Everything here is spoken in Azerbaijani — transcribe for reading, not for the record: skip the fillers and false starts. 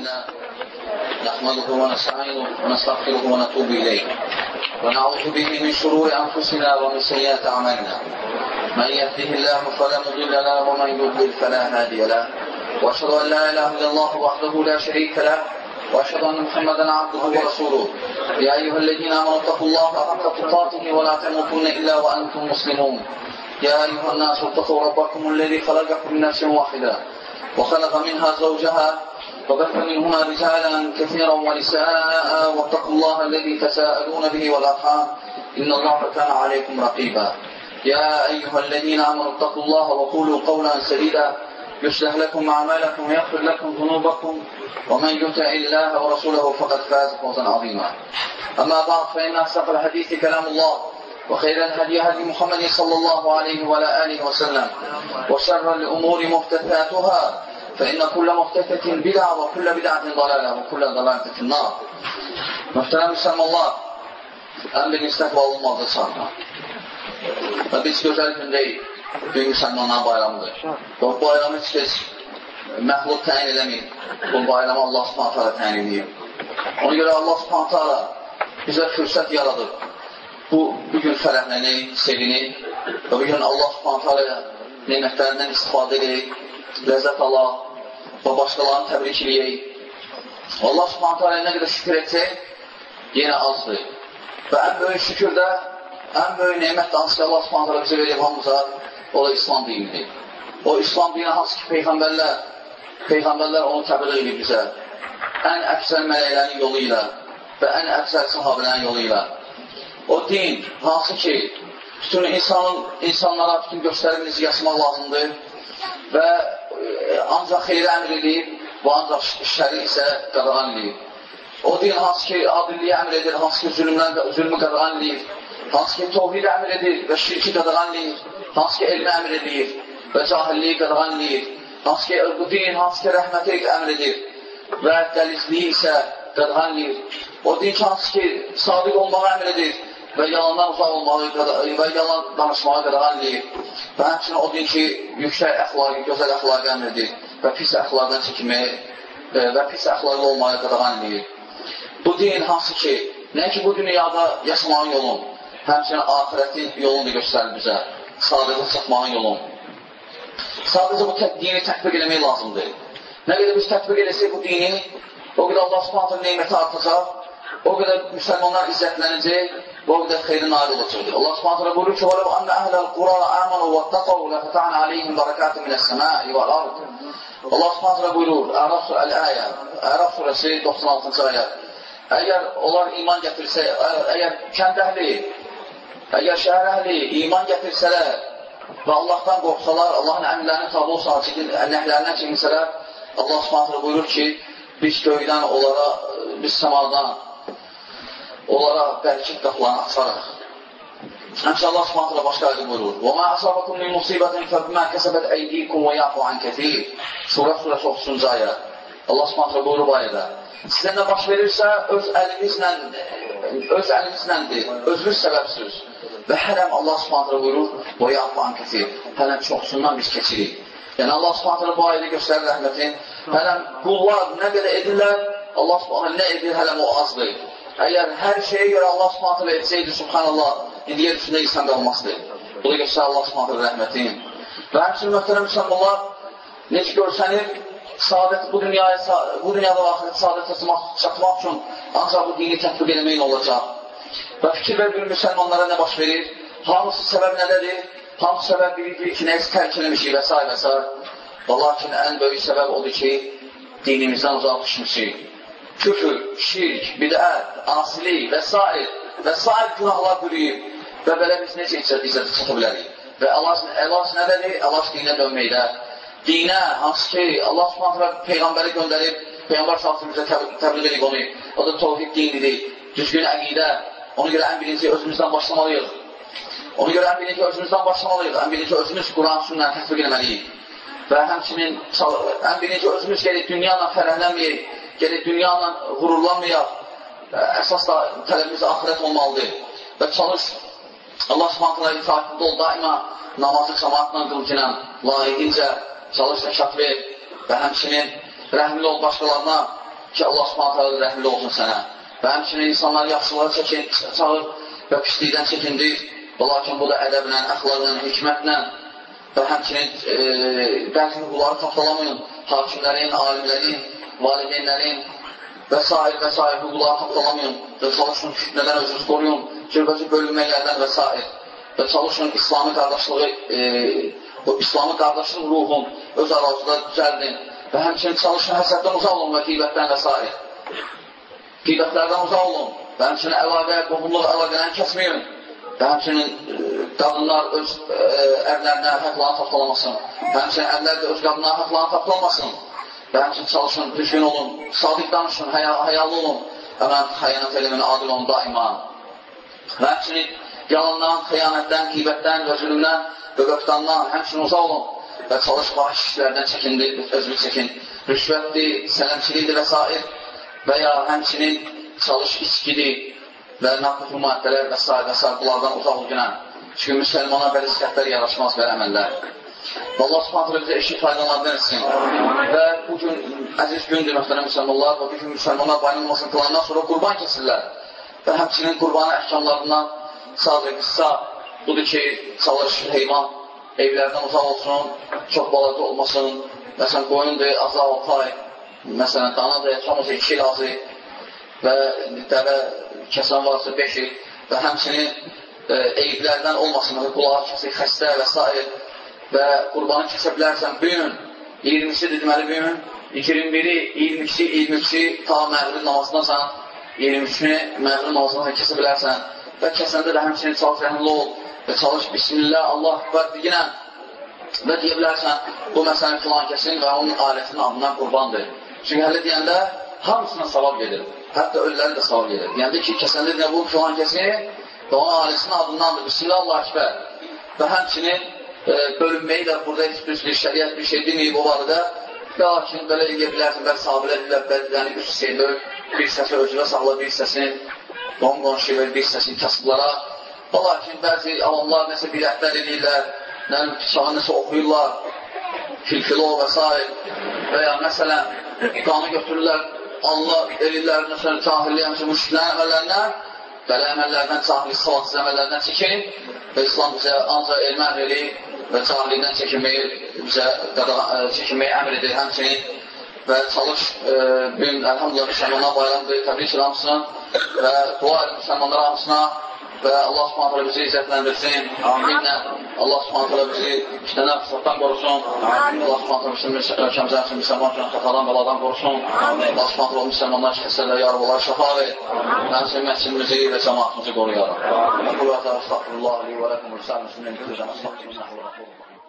لله نحمده ونستعينه ونستغفره ونتوب إليه ونعوذ به من شرور أنفسنا ومن سيئات أعمالنا من يهده الله فلا مضل له ومن يضلل فلا هادي له وأشهد أن لا إله إلا الله وحده لا شريك له وأشهد أن محمدا عبده ورسوله يا أيها الذين آمنوا اتقوا الله حق تقاته ولا تموتن إلا وأنتم مسلمون يا أيها الناس اتقوا ربكم الذي خلقكم من نفس واحدة وخلق منها زوجها وبث منهما رجالا كثيرا ونساء واتقوا الله الذي تساءلون به والأرحام إن الله كان عليكم رقيبا يا أيها الذين آمنوا اتقوا الله وقولوا قولا سديدا يصلح لكم أعمالكم ويغفر لكم ذنوبكم ومن يطع الله ورسوله فقد فاز فوزا عظيما أما بعد فإن أصدق الحديث كلام الله وخير الهدي هدي محمد صلى الله عليه وعلى آله وسلم وشر الأمور محدثاتها فإن كل محدثة بدعة وكل بدعة ضلالة وكل ضلالة في النار. Muhterem Müslümanlar, en birinci təqva olmalıdır çarına. Və biz gözəl gündəyik, gün Müslümanların bayramıdır. Və bu bayramı heç kəs məxluq təyin eləməyib. Bu bayramı Allah subhanətə alə təyin edib. Ona görə Allah subhanətə alə bizə fürsət yaradıb. Bu gün fərəhlənək, sevinək və bu gün Allah subhanətə alə nemətlərindən istifadə edək, ləzzət alaq və başqalarını təbrik edək. Allah subhanətə alə nə qədər şükür etsək, yenə azdır. Və ən böyük şükür də, ən böyük nemət də hansı ki, Allah subhanətə alə bizə verib hamıza, o da İslam dinidir. O İslam dini hansı ki, Peyğəmbərlər onu təbliğ edib bizə. Ən əksər mələklərin yolu ilə və ən əksər sahabələrin yolu ilə. O din hansı ki, bütün insanlara bütün göstəriminizi yaşamaq lazımdır və ancaq xeyri əmr edib və ancaq şəri isə qadağan edib. O din hansı ki, adilliyi əmr edir, hansı ki, zülmü qadağan edib, hansı ki, tovhid əmr edir və şirki qadağan edib, hansı ki, elmi əmr edir və cahilliyi qadağan edib, hansı ki, bu din hansı ki, rəhməti əmr edir və dəlizliyi isə qadağan edib. O din ki, hansı ki, sadiq olmağı əmr edir və yalandan uzaq olmağı və yalan danışmağı qadağan edib və həmçinin o din ki, yüksək əxlaqı, gözəl əxlaqı əmr edir və pis əxlaqdan çəkinməyi və pis əxlaqlı olmağı qadağan edib. Bu din hansı ki, nəinki bu dünyada yaşamağın yolun, həmçinin ahirətin yolunu da göstərir bizə, sadiqə çıxmağın yolun. Sadəcə bu dini tətbiq eləmək lazımdır. Nə qədər biz tətbiq eləsək bu dini, o qədər Allah subhanətə neyməti artacaq, o qədər müsəlmanlar izzətlənəcək və o qədər xeyri nail olacaqdır. Allah subhanətə buyurur ki, وَلَوْ أَنَّ أَهْلَ الْقُرَى آمَنُوا وَاتَّقَوْا لَفَتَحْنَا عَلَيْهِمْ بَرَكَاتٍ مِنَ السَّمَاءِ وَالْأَرْضِ. Allah subhanətə buyurur, Ərəf surəsi 96-cı ayə. Əgər onlar iman gətirsə, əgər kənd əhli, əgər şəhər əhli iman gətirsələr və Allahdan qorxsalar, Allahın əmrlərini tabi olsalar, nəhlərindən çəkinsələr, Allah subhanətə buyurur ki, biz göydən onlara, biz səmadan onlara bərkət qapılarını açarıq. Həmçə Allah subhanətə başqa ayə buyurur. وَمَا أَصَابَكُمْ مِنْ مُصِيبَةٍ فَبِمَا كَسَبَتْ أَيْدِيكُمْ وَيَعْفُ عَنْ كَثِيرٍ. Surə surəsi 30-cu ayə. Allah subhanətə buyurur bu ayədə. Sizə nə baş verirsə, öz əlinizləndir, özünüz səbəbsiz. Və hələm Allah subhanətə buyurur, وَيَعْفُ عَنْ كَثِيرٍ. Hələm çoxsundan biz keçirik. Yəni Allah subhanətə bu ayədə göstərir rəhmətin. Hələm qullar nə qədər edirlər, Allah subhanətə nə edir, hələm o azdır. Əgər hər şeyə görə Allah subhanətə etsəydi, subhanallah, indi yer üstündə insan qalmazdır. Bu da göstərir Allah subhanətə rəhmətin. Və həmçinin möhtərəm müsəlmanlar, necə görsənir, bu dünyada axirət saadətə çatmaq üçün ancaq bu dini tətbiq eləməyin olacaq. Və fikir və bir müsəlmanlara nə baş verir? Hamısı səbəb nədədir? Hamısı səbəb bilir ki, nəyisə tərk eləmişik və s. və s. Lakin ən böyük səbəb odur ki, dinimizdən uzaq düşmüşük. Küfür, şirk, bidət, asilik və s. günahlar bürüyüb və belə biz necə izzətə çata bilərik? Və əlac nədədir? Əlac dinə dönməkdə. Dinə, hansı ki, Allah subhanətə Peyğəmbəri göndərib, Peyğəmbər salsın bizə təbliğ edib onu. O da tovhid dinidir, düzgün əqidə. Ona görə ən birinci özümüzdən başlamalıyıq. Ona görə ən birinci özümüz Quran sünnəni tətbiq eləməliyik. Və həmçinin ən birinci özümüz gələk dünyanla fərəhlənməyək, gələk dünyanla qururlanmayaq. Əsas da tələbimiz axirət olmalıdır. Və çalış, Allah subhanətə itaatində ol, daima namazı cəmaatla qılcınə, layiqincə çalış zəkat ver və həmçinin rəhmli ol başqalarına ki, Allah subhanətə rəhmli olsun sənə. Və həmçinin insanlar yaxşılığa çağır və pislikdən çəkindir. Və lakin bu da ədəblə, əxlaqla, hikmətlə və həmçinin bəzi hüquqları tapdalamayın. Hakimlərin, alimlərin, valideynlərin və s. hüquqları tapdalamayın və çalışın fitnədən özünüzü qoruyun, cürbəcə bölünməklərdən və s. Və çalışın İslami qardaşlıq ruhun öz arazıda düzəldin və həmçinin çalışın həsəddən uzaq olun və qeybətdən və s. Qeybətlərdən uzaq olun və həmçinin əlaqə, qohumluq əlaqələrini kəsməyin və həmçinin qadınlar öz ərlərinə haqlarını tapdalamasın və həmçinin ərlər də öz qadınlara haqlarını tapdalamasın və həmçinin çalışın, düzgün olun, sadiq danışın, həyalı olun, əmənət, xəyanət eləmin, adil olun daima və həmçinin yalandan, xəyanətdən, qeybətdən və zülümdən və qöftandan həmçinin uzaq olun və çalış fahiş işlərdən çəkindir, özünü çəkin, rüşvətdir, sələmçilikdir və s. və ya həmçinin çalış içkidir və narkotik maddələr və s. bunlardan uzaq olunən. Çünki müsəlmana belə sifətlər yaraşmaz belə əməllər. Və Allah subhanətlə bizə eşit faydalarından etsin. Və bugün əziz gündür, mühtərəm müsəlmanlar, və bugün müsəlmanlar bayılmasını qılandan sonra qurban kesirlər. Və həmçinin qurbanı əhkamlarından sadəcə qıssa budur ki, çalış heyvan evlərdən uzaq olsun, çox balaca olmasın. Məsələn, qoyundur, azı 6 ay, məsələn, danadır, hamısı 2 il azı və dəvə kəsən varsa 5 il və həmçinin eyiblərdən olmasın, qulağı kəsik, xəstə və s. və qurbanı kəsə bilərsən, büyün, 20-si deməli büyün, 21-i, 22-si, 23-si ta məğrib namazındasan, 23-ni məğrib namazından kəsə bilərsən və kəsəndə də həmçinin çalış rəhmli ol və çalış Bismillah, Allah və deyinən və deyə bilərsən, bu məsələn filan kəsin və onun alətinin adından qurbandır. Çünki hələ deyəndə hamısına savab gedir, hətta ölüləri də savab gedir. Deyəndə ki, kəsəndə deyən bu filan kəsin və onun alətinin adındandır, Bismillah, Allahəkbər və həmçinin bölünməyi də burada heç bir şəriət bir şey deməyib o barədə. Lakin belə eləyə bilərsən, bəli sahabələr deyilər, bəli 3 hissəyə bir hissəsi özünə sağla, bir hissəsini qonşu və bir hissəsini kasıblara. Lakin bəzi avamlar nəsə bilətlər edirlər, sağa nəsə oxuyurlar, filfilo və s. və ya məsələn qanı götürürlər, Allah elirlər, məsələn cahilli həmçə müşriklərin əməllərindən, belə əməllərdən cahilli savadsız əməllərdən çəkin və İslam bizə ancaq elmə əmr edir və cahillikdən çəkinməyi əmr edir həmçinin və çalış bugün əlhamdülillah müsəlmanlar bayramdır, təbrik hamısına və dua edin müsəlmanlar hamısına və Allah subhanətlə bizi izzətləndirsin, aminlə Allah subhanətlə bizi işlənən fırsatdan qorusun, Allah subhanətlə ölkəmizə həmçin müsəlman üçün xətadan bəladan qorusun, Allah subhanətlə müsəlmanlar şəxslərlə yarıblar şəfa ver və həmçin məscidimizi və cəmaatımızı qoruyaraq. Əqul və əzə əstəğfirullah li və ləkum və səhəl müsəlmin